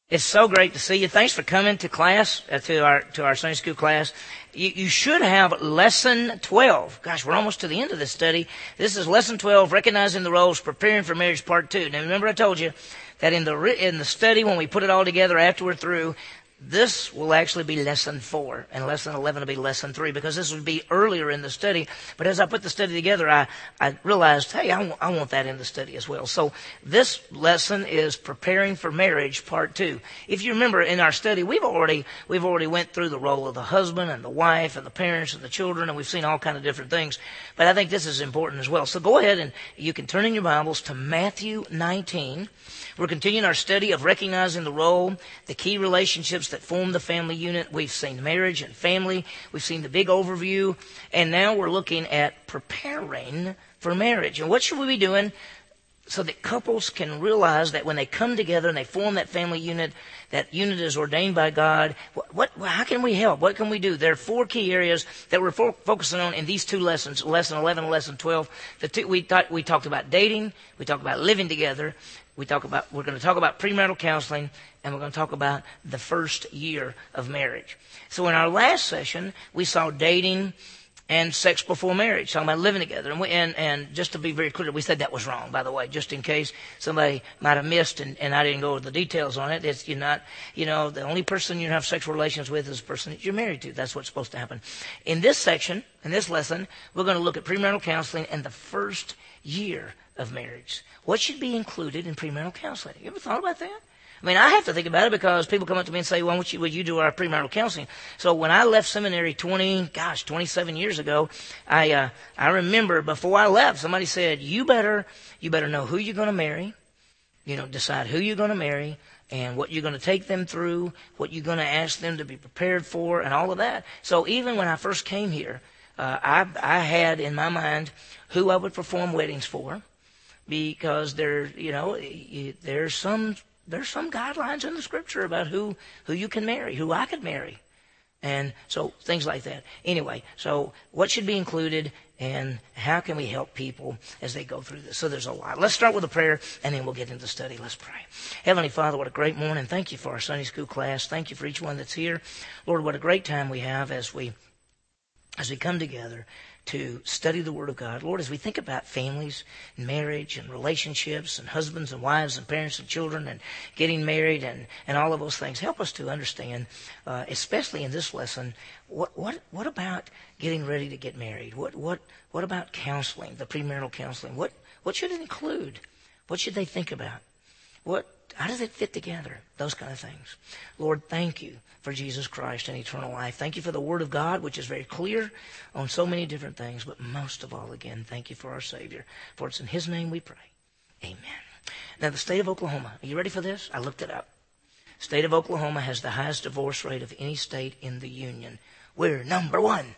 It's so great to see you. Thanks for coming to class, to our Sunday school class. You should have lesson 12. Gosh, we're almost to the end of this study. This is lesson 12, Recognizing the Roles, Preparing for Marriage, Part 2. Now remember I told you that in the study, when we put it all together after we're through, this will actually be lesson 4, and lesson 11 will be lesson 3, because this would be earlier in the study. But as I put the study together, I realized, hey, I want that in the study as well. So this lesson is Preparing for Marriage, Part 2. If you remember in our study, we've already went through the role of the husband and the wife and the parents and the children, and we've seen all kind of different things. But I think this is important as well. So go ahead and you can turn in your Bibles to Matthew 19. We're continuing our study of recognizing the role, the key relationships that form the family unit. We've seen marriage and family. We've seen the big overview. And now we're looking at preparing for marriage. And what should we be doing so that couples can realize that when they come together and they form that family unit, that unit is ordained by God? How can we help? What can we do? There are 4 key areas that we're focusing on in these 2 lessons, lesson 11 and lesson 12. We talked about dating. We talked about living together. We're going to talk about premarital counseling, and we're going to talk about the first year of marriage. So in our last session, we saw dating and sex before marriage, talking about living together. And just to be very clear, we said that was wrong, by the way, just in case somebody might have missed and I didn't go over the details on it. You're not, the only person you have sexual relations with is the person that you're married to. That's what's supposed to happen. In this section, in this lesson, we're going to look at premarital counseling and the first year of marriage. What should be included in premarital counseling? You ever thought about that? I mean, I have to think about it because people come up to me and say, well, would you do our premarital counseling? So when I left seminary 27 years ago, I remember before I left, somebody said, you better know who you're going to marry, decide who you're going to marry, and what you're going to take them through, what you're going to ask them to be prepared for, and all of that. So even when I first came here, I had in my mind who I would perform weddings for, because there's some guidelines in the Scripture about who you can marry, who I could marry, and so things like that. Anyway, so what should be included, and how can we help people as they go through this? So there's a lot. Let's start with a prayer, and then we'll get into the study. Let's pray. Heavenly Father, what a great morning. Thank you for our Sunday school class. Thank you for each one that's here. Lord, what a great time we have as we come together to study the Word of God. Lord, as we think about families and marriage and relationships and husbands and wives and parents and children and getting married and all of those things, help us to understand, especially in this lesson, what about getting ready to get married? What about counseling, the premarital counseling? What should it include? What should they think about? How does it fit together? Those kind of things. Lord, thank you for Jesus Christ and eternal life. Thank you for the Word of God, which is very clear on so many different things. But most of all, again, thank you for our Savior. For it's in His name we pray. Amen. Now, the state of Oklahoma. Are you ready for this? I looked it up. The state of Oklahoma has the highest divorce rate of any state in the Union. We're number 1.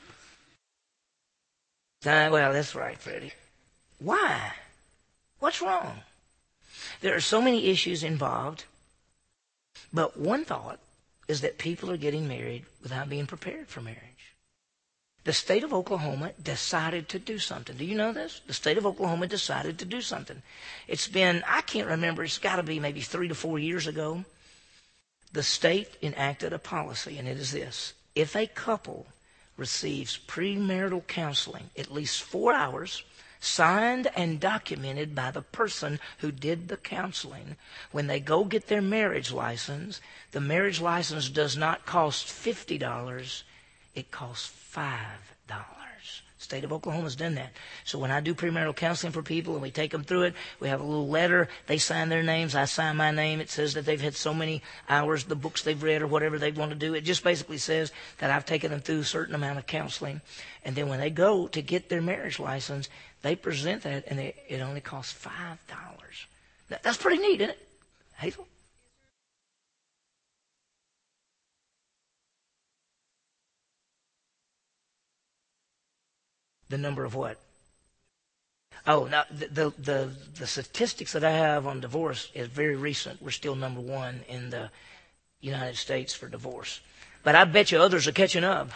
Well, that's right, Freddie. Why? What's wrong? There are so many issues involved, but one thought is that people are getting married without being prepared for marriage. The state of Oklahoma decided to do something. Do you know this? The state of Oklahoma decided to do something. It's been, I can't remember, it's got to be maybe 3 to 4 years ago. The state enacted a policy, and it is this. If a couple receives premarital counseling at least 4 hours, signed and documented by the person who did the counseling, when they go get their marriage license, the marriage license does not cost $50, it costs $5. State of Oklahoma's done that. So when I do premarital counseling for people and we take them through it, we have a little letter. They sign their names. I sign my name. It says that they've had so many hours, the books they've read or whatever they want to do. It just basically says that I've taken them through a certain amount of counseling. And then when they go to get their marriage license, they present that, and it only costs $5. That's pretty neat, isn't it, Hazel? The number of what? Oh, now the statistics that I have on divorce is very recent. We're still number 1 in the United States for divorce. But I bet you others are catching up.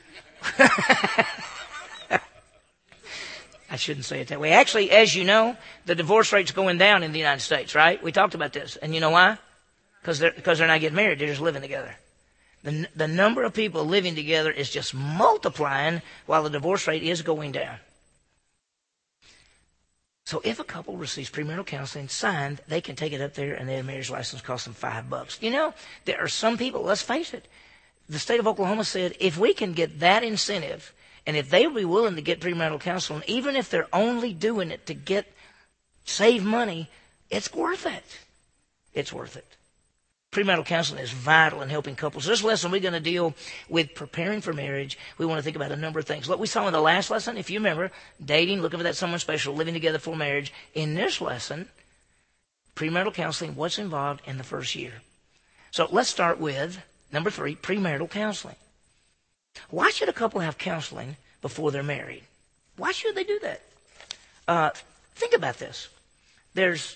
I shouldn't say it that way. Actually, as you know, the divorce rate's going down in the United States, right? We talked about this. And you know why? because they're not getting married. They're just living together. The number of people living together is just multiplying while the divorce rate is going down. So if a couple receives premarital counseling signed, they can take it up there and their marriage license costs them $5. You know, there are some people, let's face it, the state of Oklahoma said if we can get that incentive, and if they will be willing to get premarital counseling, even if they're only doing it to save money, it's worth it. It's worth it. Premarital counseling is vital in helping couples. This lesson, we're going to deal with preparing for marriage. We want to think about a number of things. What we saw in the last lesson, if you remember, dating, looking for that someone special, living together for marriage. In this lesson, premarital counseling, what's involved in the first year. So let's start with number 3, premarital counseling. Why should a couple have counseling before they're married? Why should they do that? Think about this. There's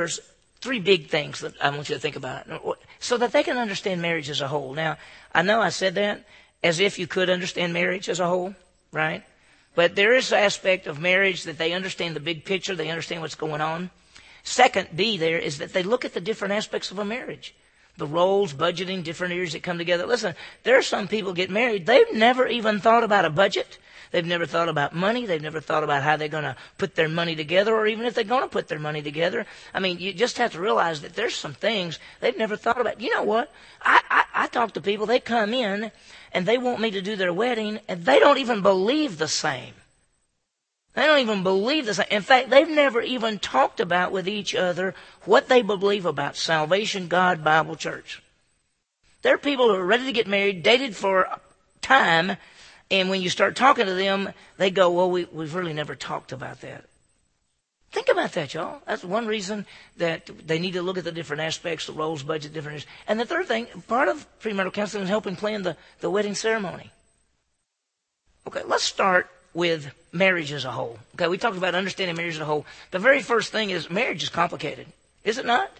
3 big things that I want you to think about so that they can understand marriage as a whole. Now, I know I said that as if you could understand marriage as a whole, right? But there is an aspect of marriage that they understand the big picture. They understand what's going on. Second, B there is that they look at the different aspects of a marriage. The roles, budgeting, different areas that come together. Listen, there are some people get married. They've never even thought about a budget. They've never thought about money. They've never thought about how they're going to put their money together, or even if they're going to put their money together. I mean, you just have to realize that there's some things they've never thought about. You know what? I talk to people, they come in and they want me to do their wedding, and they don't even believe the same. They don't even believe the same. In fact, they've never even talked about with each other what they believe about salvation, God, Bible, church. There are people who are ready to get married, dated for time, and when you start talking to them, they go, well, we've really never talked about that. Think about that, y'all. That's one reason that they need to look at the different aspects, the roles, budget, different areas. And the third thing, part of premarital counseling is helping plan the wedding ceremony. Okay, let's start with marriage as a whole. Okay, we talked about understanding marriage as a whole. The very first thing is marriage is complicated. Is it not?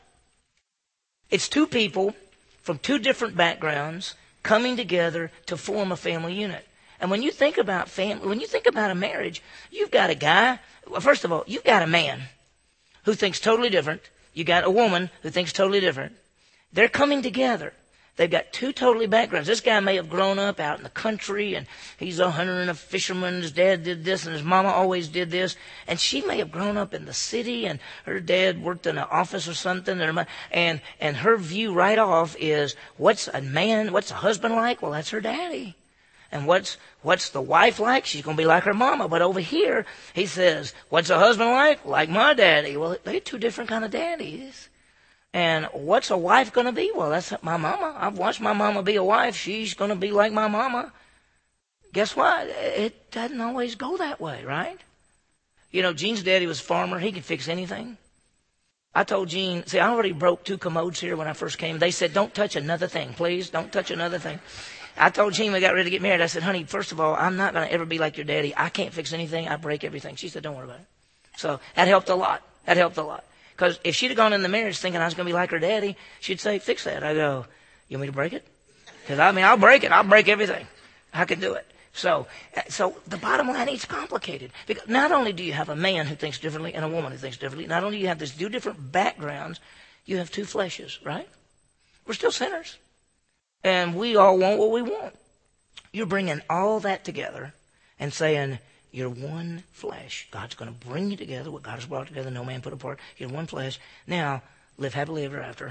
It's 2 people from 2 different backgrounds coming together to form a family unit. And when you think about family, when you think about a marriage, you've got a guy. Well, first of all, you've got a man who thinks totally different. You got a woman who thinks totally different. They're coming together. They've got 2 totally backgrounds. This guy may have grown up out in the country, and he's a hunter and a fisherman. His dad did this, and his mama always did this. And she may have grown up in the city, and her dad worked in an office or something. And her view right off is, what's a husband like? Well, that's her daddy. And what's the wife like? She's going to be like her mama. But over here, he says, what's a husband like? Like my daddy. Well, they're 2 different kind of daddies. And what's a wife going to be? Well, that's my mama. I've watched my mama be a wife. She's going to be like my mama. Guess what? It doesn't always go that way, right? You know, Gene's daddy was a farmer. He could fix anything. I told Gene, see, I already broke 2 commodes here when I first came. They said, don't touch another thing, please. Don't touch another thing. I told Gene we got ready to get married. I said, honey, first of all, I'm not going to ever be like your daddy. I can't fix anything. I break everything. She said, don't worry about it. So that helped a lot. Because if she'd have gone in the marriage thinking I was going to be like her daddy, she'd say, fix that. I go, you want me to break it? Because, I'll break it. I'll break everything. I can do it. So the bottom line, it's complicated. Because not only do you have a man who thinks differently and a woman who thinks differently, not only do you have these 2 different backgrounds, you have 2 fleshes, right? We're still sinners. And we all want what we want. You're bringing all that together and saying, you're one flesh. God's going to bring you together. What God has brought together, no man put apart. You're one flesh. Now, live happily ever after.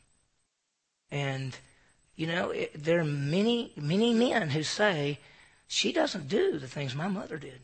And, you know, there are many, many men who say, she doesn't do the things my mother did.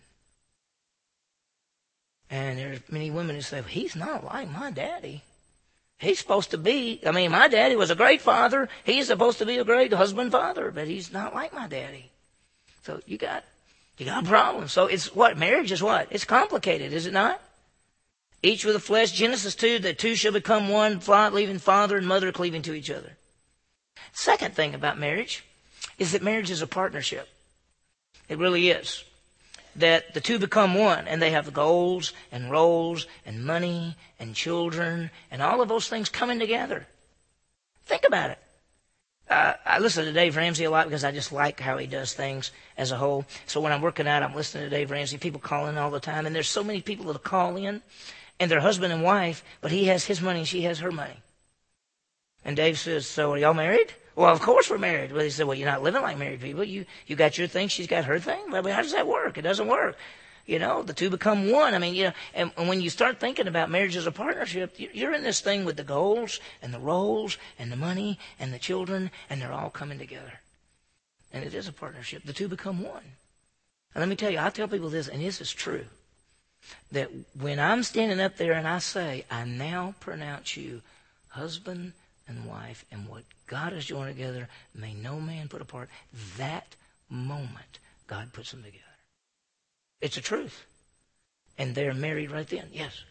And there's many women who say, well, he's not like my daddy. He's supposed to be, my daddy was a great father. He's supposed to be a great husband, father, but he's not like my daddy. So you got a problem. So it's what? Marriage is what? It's complicated, is it not? Each with the flesh. Genesis 2, the 2 shall become one, leaving father and mother cleaving to each other. Second thing about marriage is that marriage is a partnership. It really is. That the 2 become one, and they have goals and roles and money and children and all of those things coming together. Think about it. I listen to Dave Ramsey a lot because I just like how he does things as a whole. So when I'm working out, I'm listening to Dave Ramsey. People call in all the time, and there's so many people that call in, and they're husband and wife, but he has his money and she has her money. And Dave says, so are y'all married? Well, of course we're married. Well, he said, well, you're not living like married people. You got your thing, she's got her thing. Well, how does that work? It doesn't work. The two become one. I mean, and when you start thinking about marriage as a partnership, you're in this thing with the goals and the roles and the money and the children, and they're all coming together. And it is a partnership. The two become one. And let me tell you, I tell people this, and this is true, that when I'm standing up there and I say, I now pronounce you husband and wife, and what God has joined together, may no man put apart, that moment God puts them together. It's a truth. And they're married right then. Yes.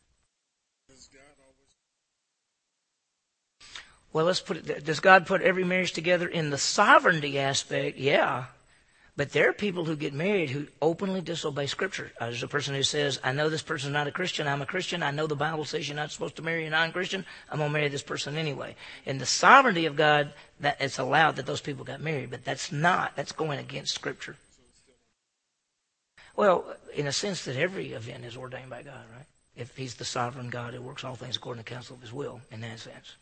Well, let's put it, does God put every marriage together in the sovereignty aspect? Yeah. But there are people who get married who openly disobey Scripture. There's a person who says, I know this person's not a Christian. I'm a Christian. I know the Bible says you're not supposed to marry a non-Christian. I'm going to marry this person anyway. In the sovereignty of God, that it's allowed that those people got married. But that's going against Scripture. Well, in a sense that every event is ordained by God, right? If He's the sovereign God who works all things according to the counsel of His will, in that sense.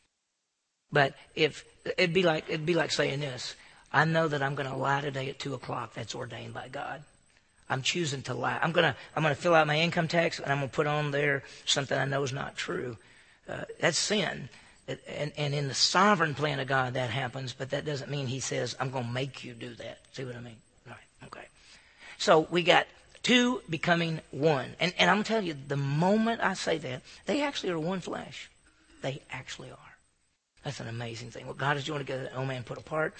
But if it'd be like saying this. I know that I'm going to lie today at 2:00. That's ordained by God. I'm choosing to lie. I'm going to fill out my income tax, and I'm going to put on there something I know is not true. That's sin. And in the sovereign plan of God, that happens, but that doesn't mean He says, I'm going to make you do that. See what I mean? All right, okay. So we got two becoming one. And I'm telling you, the moment I say that, they actually are one flesh. They actually are. That's an amazing thing. What God has joined together, no man put apart.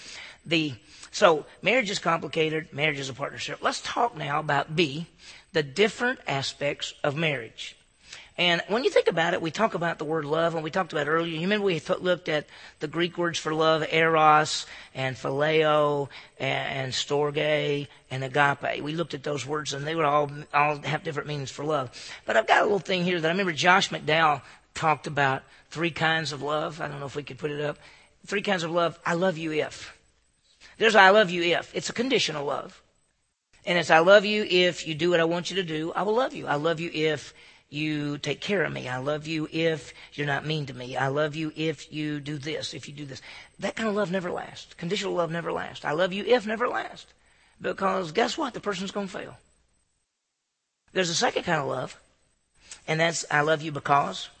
So marriage is complicated. Marriage is a partnership. Let's talk now about B, the different aspects of marriage. And when you think about it, we talk about the word love, and we talked about it earlier. You remember we looked at the Greek words for love, eros and phileo and storge and agape. We looked at those words, and they would all have different meanings for love. But I've got a little thing here that I remember Josh McDowell talked about 3 kinds of love. I don't know if we could put it up. 3 kinds of love. I love you if. There's I love you if. It's a conditional love. And it's I love you if you do what I want you to do. I will love you. I love you if you take care of me. I love you if you're not mean to me. I love you if you do this, if you do this. That kind of love never lasts. Conditional love never lasts. I love you if never lasts. Because guess what? The person's going to fail. There's a second kind of love. And that's I love you because.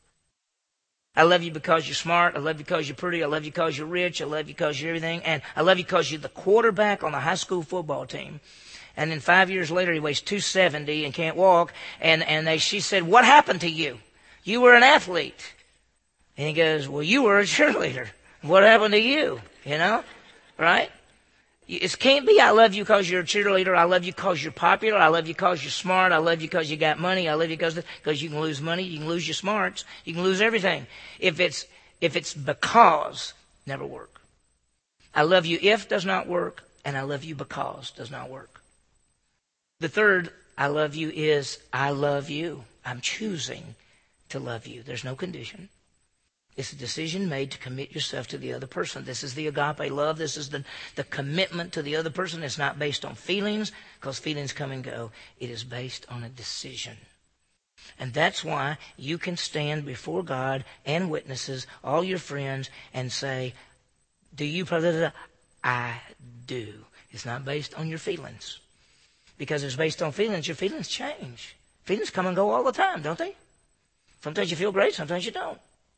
I love you because you're smart. I love you because you're pretty. I love you because you're rich. I love you because you're everything. And I love you because you're the quarterback on the high school football team. And then 5 years later, he weighs 270 and can't walk. And she said, what happened to you? You were an athlete. And he goes, well, you were a cheerleader. What happened to you? Right? It can't be I love you because you're a cheerleader. I love you because you're popular. I love you because you're smart. I love you because you got money. I love you because you can lose money. You can lose your smarts. You can lose everything. If it's because, never work. I love you if does not work, and I love you because does not work. The third I love you is I love you. I'm choosing to love you. There's no condition. It's a decision made to commit yourself to the other person. This is the agape love. This is the commitment to the other person. It's not based on feelings, because feelings come and go. It is based on a decision. And that's why you can stand before God and witnesses, all your friends, and say, do you, brother? I do. It's not based on your feelings. Because it's based on feelings, your feelings change. Feelings come and go all the time, don't they? Sometimes you feel great, sometimes you don't.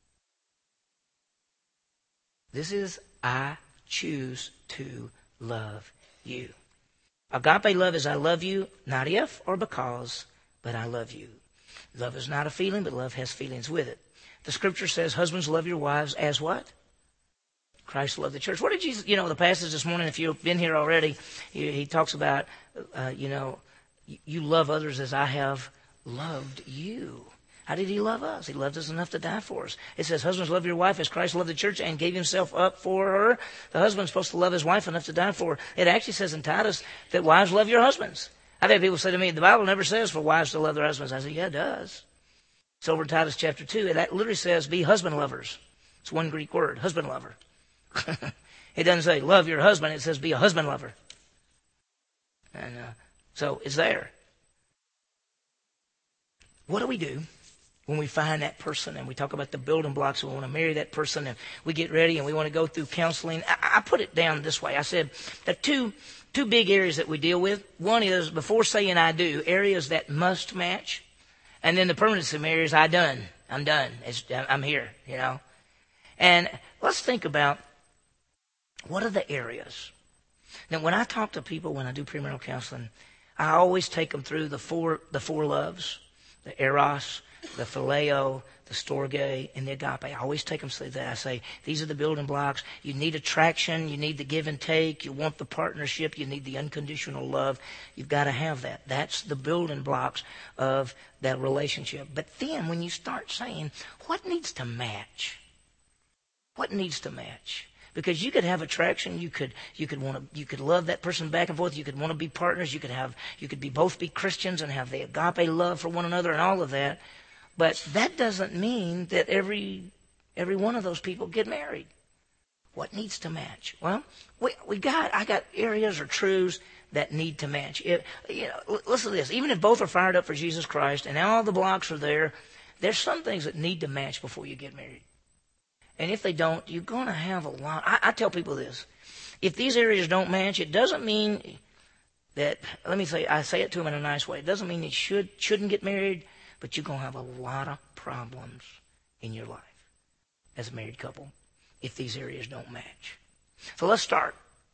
This is I choose to love you. Agape love is I love you, not if or because, but I love you. Love is not a feeling, but love has feelings with it. The scripture says, husbands, love your wives as what? Christ loved the church. What did Jesus, the passage this morning, if you've been here already, he talks about, you love others as I have loved you. How did he love us? He loved us enough to die for us. It says, husbands, love your wife as Christ loved the church and gave himself up for her. The husband's supposed to love his wife enough to die for her. It actually says in Titus that wives love your husbands. I've had people say to me, the Bible never says for wives to love their husbands. I say, yeah, it does. It's over in Titus chapter 2. It literally says be husband lovers. It's one Greek word, husband lover. It doesn't say love your husband. It says be a husband lover. And so it's there. What do we do when we find that person and we talk about the building blocks, we want to marry that person and we get ready and we want to go through counseling. I put it down this way. I said there are two big areas that we deal with. One is before saying I do, areas that must match. And then the permanency areas, I'm done. I'm here, you know. And let's think about what are the areas. Now, when I talk to people, when I do premarital counseling, I always take them through the four loves, the eros, the phileo, the storge, and the agape. I always take them through that. I say, these are the building blocks. You need attraction. You need the give and take. You want the partnership. You need the unconditional love. You've got to have that. That's the building blocks of that relationship. But then when you start saying, what needs to match? What needs to match? Because you could have attraction, you could love that person back and forth, you could want to be partners, you could both be Christians and have the agape love for one another and all of that. But that doesn't mean that every one of those people get married. What needs to match? Well, I got areas or truths that need to match. Listen to this. Even if both are fired up for Jesus Christ and all the blocks are there, there's some things that need to match before you get married. And if they don't, you're going to have a lot. I tell people this. If these areas don't match, it doesn't mean that, I say it to them in a nice way. It doesn't mean you shouldn't get married, but you're going to have a lot of problems in your life as a married couple if these areas don't match. So let's start.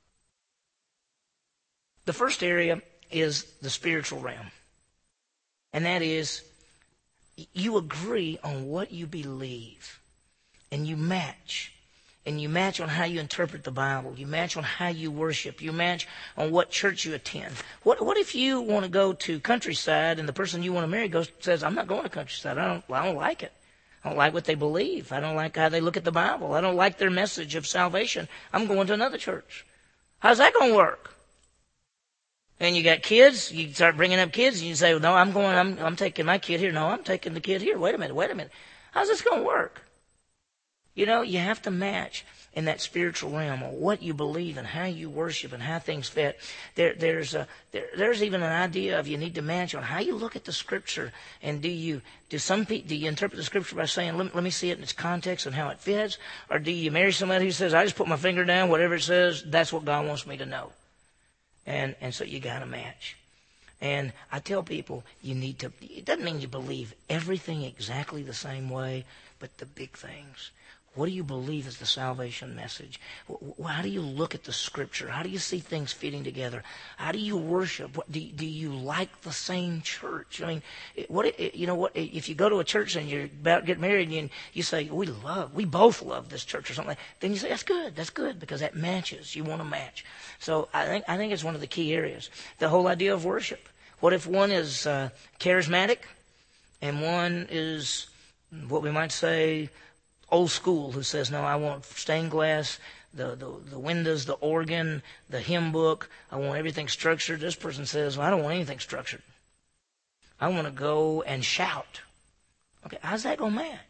The first area is the spiritual realm. And that is, you agree on what you believe. And you match. And you match on how you interpret the Bible. You match on how you worship. You match on what church you attend. What if you want to go to Countryside and the person you want to marry says, I'm not going to Countryside. I don't like it. I don't like what they believe. I don't like how they look at the Bible. I don't like their message of salvation. I'm going to another church. How's that going to work? And you got kids. You start bringing up kids and you say, no, I'm taking my kid here. No, I'm taking the kid here. Wait a minute. How's this going to work? You know, you have to match in that spiritual realm on what you believe and how you worship and how things fit. There's even an idea of you need to match on how you look at the Scripture. And do you interpret the Scripture by saying, let me see it in its context and how it fits? Or do you marry somebody who says, I just put my finger down, whatever it says, that's what God wants me to know. And so you got to match. And I tell people, it doesn't mean you believe everything exactly the same way, but the big things. What do you believe is the salvation message? How do you look at the Scripture? How do you see things fitting together? How do you worship? Do you like the same church? I mean, if you go to a church and you're about to get married and you say, we both love this church or something, then you say, that's good, because that matches. You want to match. So I think it's one of the key areas. The whole idea of worship. What if one is charismatic and one is what we might say old school, who says, no, I want stained glass, the windows, the organ, the hymn book. I want everything structured. This person says, well, I don't want anything structured. I want to go and shout. Okay, how's that going to match?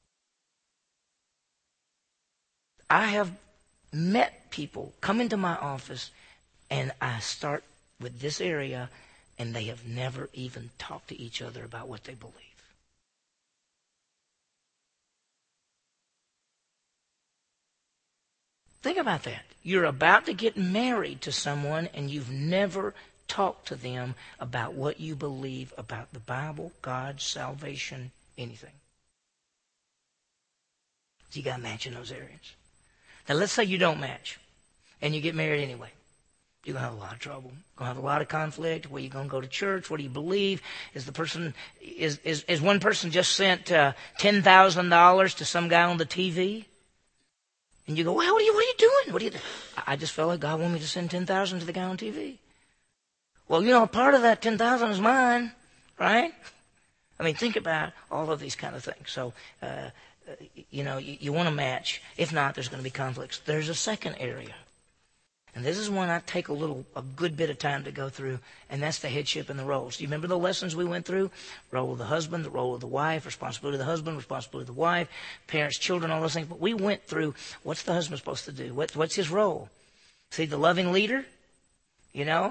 I have met people come into my office and I start with this area and they have never even talked to each other about what they believe. Think about that. You're about to get married to someone and you've never talked to them about what you believe about the Bible, God, salvation, anything. So you got to match in those areas. Now let's say you don't match and you get married anyway. You're going to have a lot of trouble. You're going to have a lot of conflict. Where you going to go to church? What do you believe? Is one person just sent $10,000 to some guy on the TV? And you go, well, what are you doing? I just felt like God wanted me to send $10,000 to the guy on TV. Well, part of that $10,000 is mine, right? I mean, think about all of these kind of things. So, you want to match. If not, there's going to be conflicts. There's a second area. And this is one I take a good bit of time to go through, and that's the headship and the roles. Do you remember the lessons we went through? Role of the husband, the role of the wife, responsibility of the husband, responsibility of the wife, parents, children, all those things. But we went through, what's the husband supposed to do? What's his role? See, the loving leader,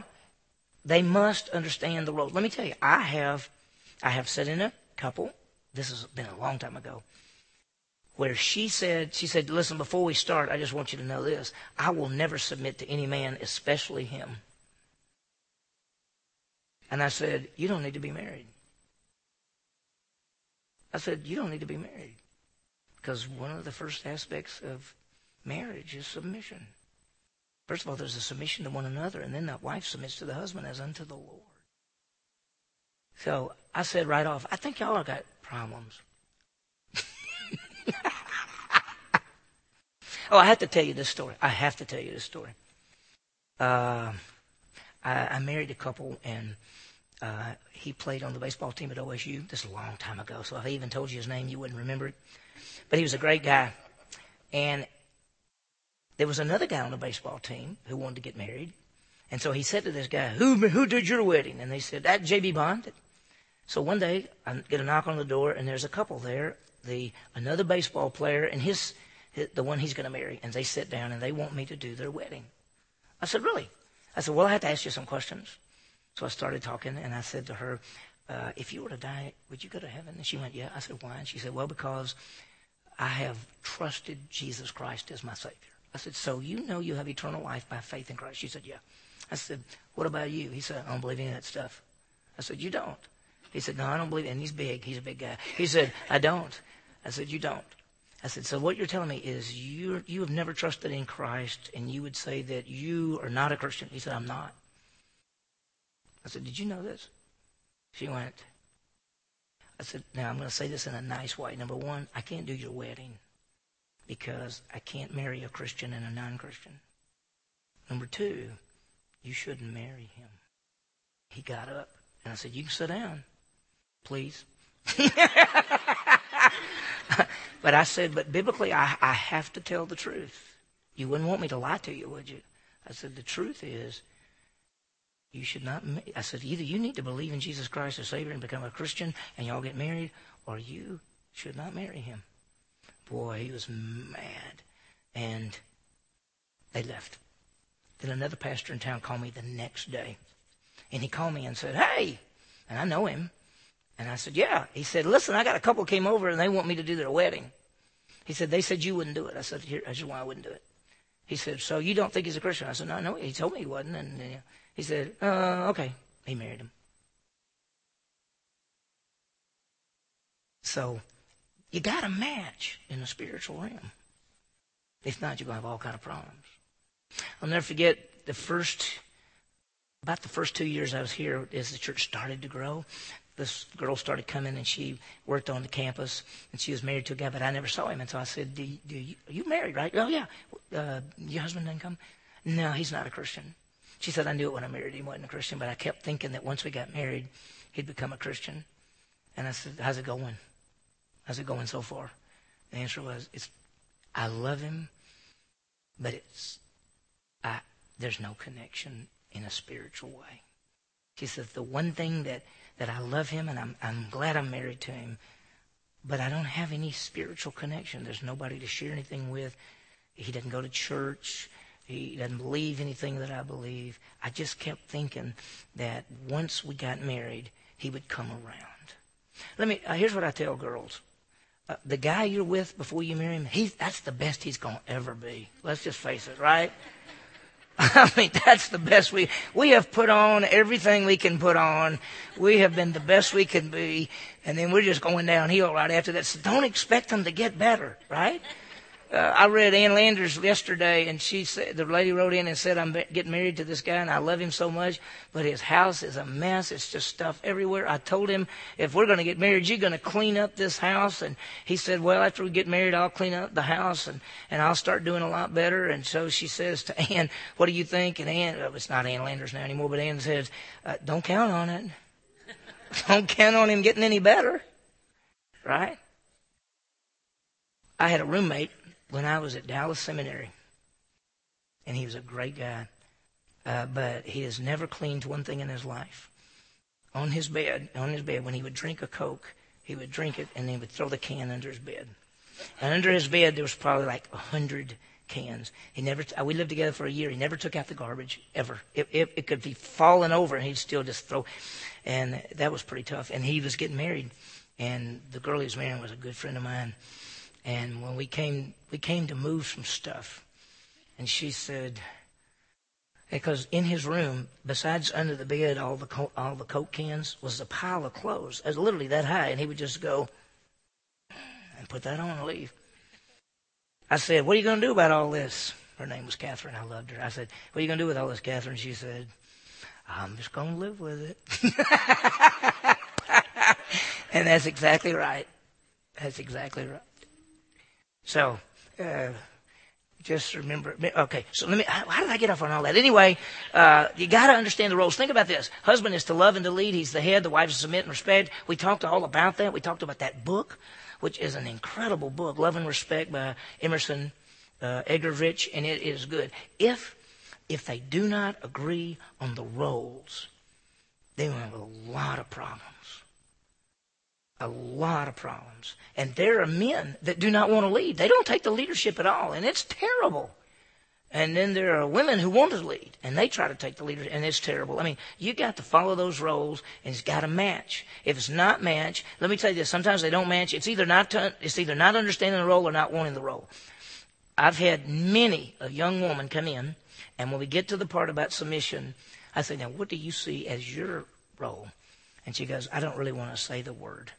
they must understand the roles. Let me tell you, I have sat in a couple this has been a long time ago, where she said, listen, before we start, I just want you to know this. I will never submit to any man, especially him. And I said, you don't need to be married. I said, you don't need to be married. Because one of the first aspects of marriage is submission. First of all, there's a submission to one another, and then the wife submits to the husband as unto the Lord. So I said right off, I think y'all have got problems. Oh, I have to tell you this story. I married a couple, and he played on the baseball team at OSU. This is a long time ago, so if I even told you his name, you wouldn't remember it. But he was a great guy. And there was another guy on the baseball team who wanted to get married. And so he said to this guy, who did your wedding? And they said, that J.B. Bond. So one day, I get a knock on the door, and there's a couple there, another baseball player and the one he's going to marry. And they sit down, and they want me to do their wedding. I said, really? I said, well, I have to ask you some questions. So I started talking, and I said to her, if you were to die, would you go to heaven? And she went, yeah. I said, why? And she said, well, because I have trusted Jesus Christ as my Savior. I said, so you know you have eternal life by faith in Christ? She said, yeah. I said, what about you? He said, I don't believe any of that stuff. I said, you don't? He said, no, I don't believe it. And he's big. He's a big guy. He said, I don't. I said, you don't. I said, so what you're telling me is you have never trusted in Christ, and you would say that you are not a Christian. He said, I'm not. I said, did you know this? She went. I said, now I'm going to say this in a nice way. Number one, I can't do your wedding because I can't marry a Christian and a non-Christian. Number two, you shouldn't marry him. He got up, and I said, you can sit down, please. But I said, but biblically, I have to tell the truth. You wouldn't want me to lie to you, would you? I said, the truth is, you should not. I said, either you need to believe in Jesus Christ as Savior and become a Christian, and y'all get married, or you should not marry him. Boy, he was mad. And they left. Then another pastor in town called me the next day. And he called me and said, hey. And I know him. And I said, yeah. He said, listen, I got a couple came over and they want me to do their wedding. He said, they said you wouldn't do it. I said, here, that's why I wouldn't do it. He said, so you don't think he's a Christian? I said, no, he told me he wasn't. And he said, okay. He married him. So you got to match in the spiritual realm. If not, you're going to have all kind of problems. I'll never forget about the first 2 years I was here, as the church started to grow, this girl started coming, and she worked on the campus, and she was married to a guy, but I never saw him. And so I said, are you married, right? Oh, yeah. Your husband didn't come? No, he's not a Christian. She said, I knew it when I married him. He wasn't a Christian, but I kept thinking that once we got married, he'd become a Christian. And I said, how's it going? How's it going so far? The answer was, I love him, but there's no connection in a spiritual way. She said, the one thing that I love him, and I'm glad I'm married to him, but I don't have any spiritual connection. There's nobody to share anything with. He doesn't go to church. He doesn't believe anything that I believe. I just kept thinking that once we got married, he would come around. Here's what I tell girls. The guy you're with before you marry him, that's the best he's going to ever be. Let's just face it, right? I mean, that's the best we have put on everything we can put on. We have been the best we can be. And then we're just going downhill right after that. So don't expect them to get better, right? I read Ann Landers yesterday, and she said, the lady wrote in and said, I'm getting married to this guy, and I love him so much, but his house is a mess. It's just stuff everywhere. I told him, if we're going to get married, you're going to clean up this house. And he said, well, after we get married, I'll clean up the house, and I'll start doing a lot better. And so she says to Ann, what do you think? And Ann, it's not Ann Landers now anymore, but Ann says, don't count on it. Don't count on him getting any better, right? I had a roommate when I was at Dallas Seminary, and he was a great guy, but he has never cleaned one thing in his life. On his bed, when he would drink a Coke, he would drink it, and then he would throw the can under his bed. And under his bed, there was probably like 100 cans. We lived together for a year. He never took out the garbage, ever. It could be falling over, and he'd still just throw. And that was pretty tough. And he was getting married. And the girl he was marrying was a good friend of mine. And when we came to move some stuff. And she said, because in his room, besides under the bed, all the Coke cans, was a pile of clothes. It was literally that high. And he would just go and put that on and leave. I said, what are you going to do about all this? Her name was Catherine. I loved her. I said, what are you going to do with all this, Catherine? She said, I'm just going to live with it. And that's exactly right. That's exactly right. So, just remember. Okay, so how did I get off on all that? Anyway, you got to understand the roles. Think about this. Husband is to love and to lead. He's the head. The wife is to submit and respect. We talked all about that. We talked about that book, which is an incredible book, Love and Respect by Emerson Eggerichs, and it is good. If they do not agree on the roles, they will have a lot of problems. A lot of problems. And there are men that do not want to lead. They don't take the leadership at all, and it's terrible. And then there are women who want to lead, and they try to take the leadership, and it's terrible. I mean, you got to follow those roles, and it's got to match. If it's not match, let me tell you this, sometimes they don't match. It's either not understanding the role or not wanting the role. I've had many a young woman come in, and when we get to the part about submission, I say, now, what do you see as your role? And she goes, I don't really want to say the word.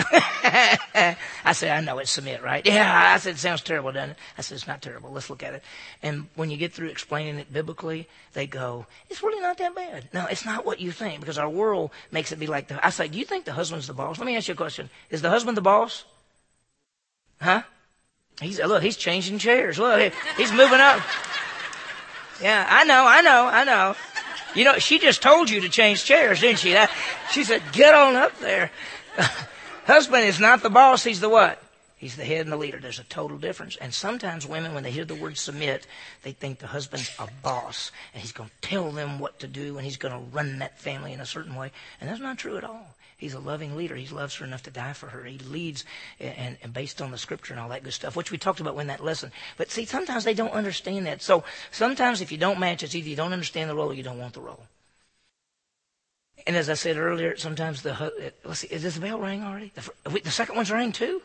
I said, I know it's submit, right? Yeah, I said, it sounds terrible, doesn't it? I said, it's not terrible. Let's look at it. And when you get through explaining it biblically, they go, it's really not that bad. No, it's not what you think, because our world makes it be like I say, do you think the husband's the boss? Let me ask you a question. Is the husband the boss? Huh? He's changing chairs. Look, he's moving up. Yeah, I know. You know, she just told you to change chairs, didn't she? She said, get on up there. Husband is not the boss. He's the what? He's the head and the leader. There's a total difference. And sometimes women, when they hear the word submit, they think the husband's a boss, and he's going to tell them what to do, and he's going to run that family in a certain way. And that's not true at all. He's a loving leader. He loves her enough to die for her. He leads and based on the scripture and all that good stuff, which we talked about in that lesson. But see, sometimes they don't understand that. So sometimes if you don't match, it's either you don't understand the role or you don't want the role. And as I said earlier, sometimes let's see, is the bell ring already? The second one's rang too?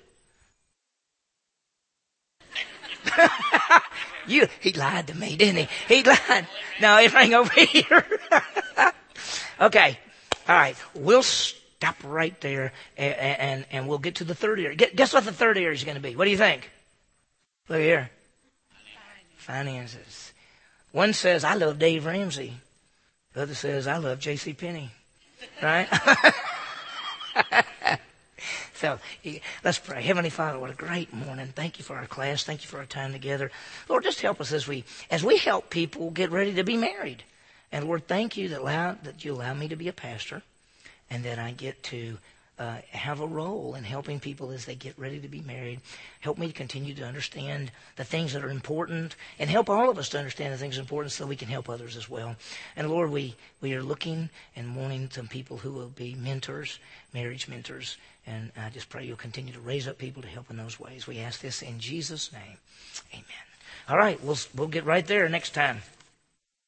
He lied to me, didn't he? He lied. No, it rang over here. Okay. All right. We'll stop right there and we'll get to the third area. Guess what the third area is going to be? What do you think? Look here. Finances. One says, I love Dave Ramsey. The other says, I love J.C. Penney. Right? So let's pray. Heavenly Father, what a great morning. Thank you for our class. Thank you for our time together. Lord, just help us as we help people get ready to be married. And Lord, thank you that you allow me to be a pastor and that I get to have a role in helping people as they get ready to be married. Help me to continue to understand the things that are important and help all of us to understand the things that are important so we can help others as well. And Lord, we are looking and wanting some people who will be mentors, marriage mentors. And I just pray you'll continue to raise up people to help in those ways. We ask this in Jesus' name. Amen. All right, we'll get right there next time.